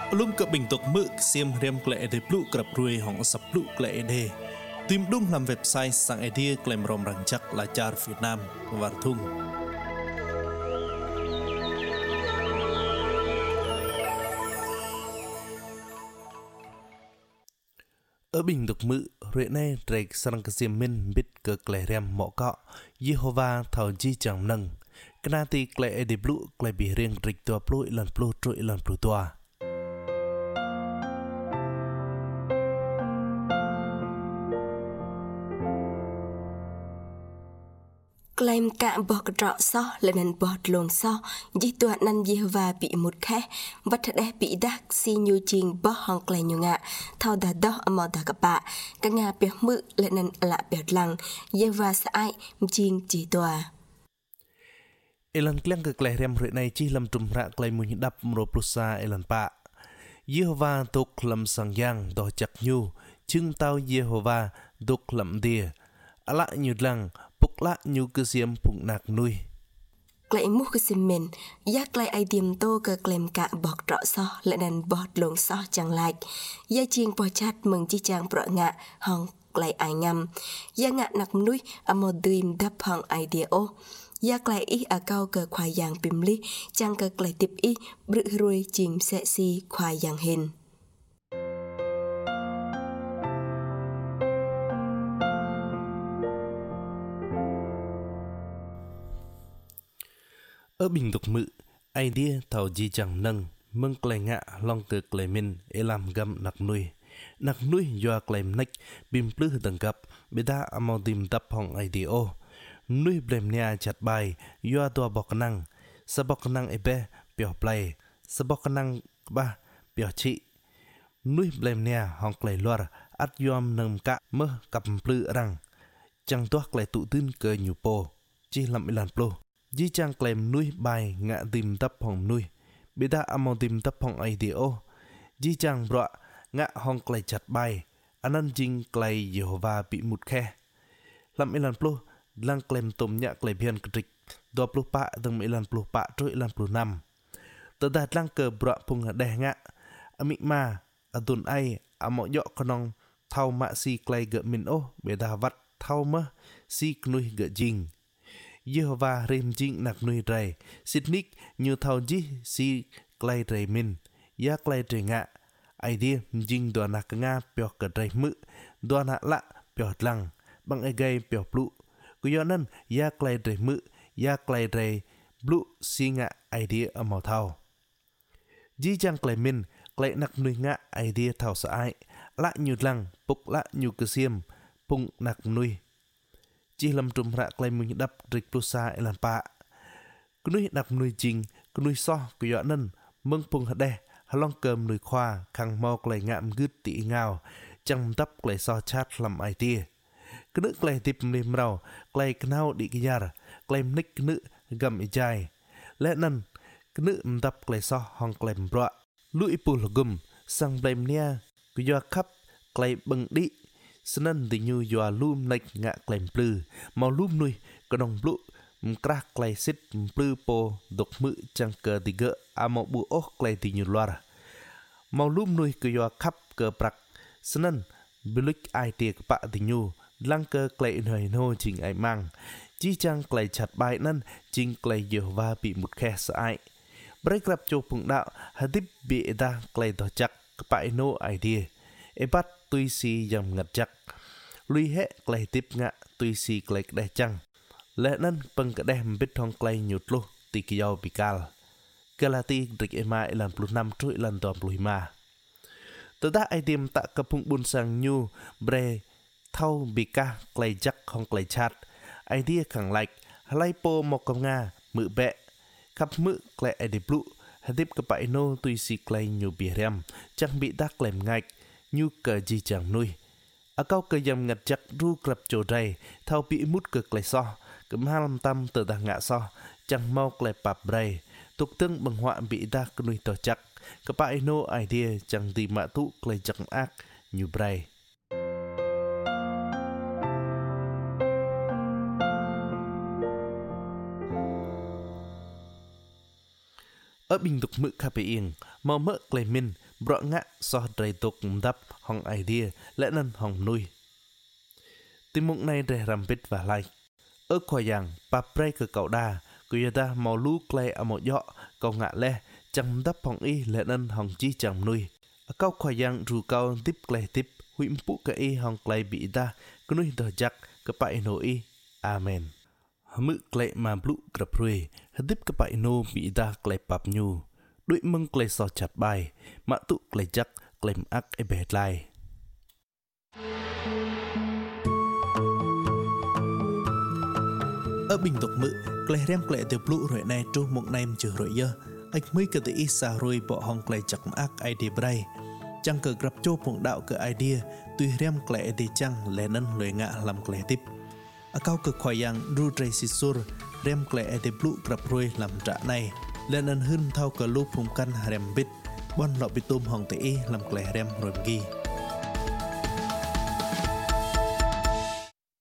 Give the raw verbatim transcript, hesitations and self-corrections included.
Lum cập bình tục mực xiêm riêng lệ để blu cập ruồi hỏng sập blu lệ đề tìm đúng làm website sang idea claim rom răng chắc là char Việt Nam và thung ở bình tục mực ruồi này rek sang cái xiêm min bit cờ lệ riêng mỏ cọ Jehovah thầu chi chẳng nâng cái na ti lệ để blu lệ bị riêng rek tua blu lần blu trụi lần blu tua claim cả bọt trọ so là nền bọt luồng so di tua nan Jehovah bị một khe vật đẹp bị đắc si nhu trình bọt hong clay nhu ngạ thao đà đó mò đà các bạn các ngà bẹt mự là nền lạ bẹt lăng Jehovah sẽ ai trình chỉ tua Elan kleng ke kleh rem rek nai chi lam tum ra klai mun dap mro plusa elan pa Jehovah tok lam sang yang do chak nyu chung tao Jehovah tok lam dia ala nyu lang puk la nyu ke siam puk nak nui Clay mu ke simen ya clay ai dim to ke claim cả bọt trọ so là nền bọt luồng so chẳng lại ya chieng po chat mừng chi chang pro ngạ hong clay ai ngam ya ngạ nak nui amo dream đap hong idea o ya clay ý ở cao cờ khoai yang pim li chang cờ clay tip ý bự ruồi chìm sẽ si khoai yang hình ở bình tục mự idea thầu chi chẳng nâng mừng clay ngạ long cờ clay min elam gam nak nui nak nui do clay neck bim plư tầng cấp beta amo dim đap hong idea nuôi blem nia chặt bài do tua bọc năng sa bọc năng ebe biểu play sa bọc năng ba biểu trị nuôi blem nia hong clay loar at yom nâng cả mơ cặp plư răng chẳng toát clay tụ tin cơ nhiều po chỉ làm ilan plo di chang claim nuôi bài ngạ tìm tấp hong nuôi bị ta among tìm tấp hong ideo di chang bọa ngạ hong clay chặt bài anan jing clay Jehovah bị một khe làm ilan plo lang claim tôm nhạ clay bian kịch do plu pa từng mấy lần plu pa trôi lần plu năm tờ đạt lang cờ bọa phung đè ngạ ami ma adun ai amo dọ con thau mạ si clay gợ min ô bị ta vắt thau mơ si nuôi gợ jing Jehovah rem jing nak nui rai sitnik như thau ji si clay rai min ya clay rai ngạ idea jing do nak nga pyo ka rai mự do na la pyo lang bang ai gai pyo plu ku yo nan ya clay rai mự ya clay rai blu si ngạ idea amau thau ji chang clay min clay nak nui ngạ idea thau sa ai la như lang puk la như ka siam pung nak nui chỉ làm trùm rạ clay mun đắp rịch plusa elan pa nuôi nạp nuôi jing nuôi so ku yo nan mừng pung hade halong cơm nuôi khoa khang mo clay ngạm gứt tị ngao chăm tấp clay so chat làm ai tia cứ nữ clay tip lim rau clay knau đi cái yar clay nick nữ gầm ijai lẽ nan cứ nữ tấp clay so hong clay bro lũi pu gum sang blame nia ku yo khắp clay bưng đi sân thì như doa lum nách ngạ claim plư màu lum nuôi có đồng blu crack clay sit plư po độc mự chẳng cờ thì gỡ à màu bu ốc clay thì như loa màu lum nuôi cứ doa khắp cờ bạc sân blick ai tiệc bạ thì như lăng cờ clay nơi nô trình ai mang chỉ chẳng clay chặt bài năn chính clay Jehovah bị một khe sợ ai break rap cho phụng đạo hà tiếp bị ta clay tỏ chắc bại nô idea e bắt tuy si dầm ngặt chắc lui hệ clay tiếp ngạ tuy si clay đe chăng lẽ nên bằng cả đem biết thong clay nhụt lô tì kỳ dầu bị cal galati rịch ema lần plus năm trôi lần toàn plus ma từ đó ai tìm tạ cặp phụng buôn sang nhu bre thâu bị ca clay chắc không clay chat idea khẳng lạch halai po một cầm nga mự bẹ khắp mự clay edi blue hãy tiếp các bạn nô tuy si clay nhiều bìa rem chẳng bị đắc lem ngạch như cờ gì chẳng nuôi ở cao cờ dầm ngặt chặt ru cặp chỗ đầy thao bị mút cực lại so cấm hai năm tâm từ đằng ngã so chẳng mau lại bạp đầy tục tương bằng họa bị đa nuôi tỏ chắc các bạn no idea chẳng tìm mạ tụ lại chẳng ác như đầy ở bình tục mự cà bê yên màu mỡ clay min bọ ngạ so đầy tục đắp hong idea lẽ nên hong nuôi tim mộng này để làm bít và lại ơ khoa yang pa pre cơ cậu đa cứ giờ ta màu lú clay ở một dọ cậu ngạ le chẳng đắp hong y lẽ nên hong chi chẳng nuôi câu khoa yang ru câu tiếp clay tiếp huỵm phụ cái y hong clay bị ta cứ nuôi đờ chắc cái bại nô y amen mự clay mà blue grab ruồi tiếp cái bại nô bị ta clay bập nhu đuổi mưng clay so chặt bài mạ tụ clay chắc clay ác e bể lại ở bình tục mự clay rem clay từ blue rồi này trâu một năm chưa rồi giờ anh mới cái tự ý xa rồi bỏ hong clay chắc ác idea bray chẳng cờ gặp châu phụng đạo cái idea tuy rem clay thì chẳng lẽ nên lời ngạ làm clay tiếp ở cao cực khoai yang ru tray sisur rem clay thì blue gặp rồi làm trả này lẽ nên hơn thao cờ lu phụng căn rem bít bon lọ bị tôm hong tự ý làm clay rem rồi ghi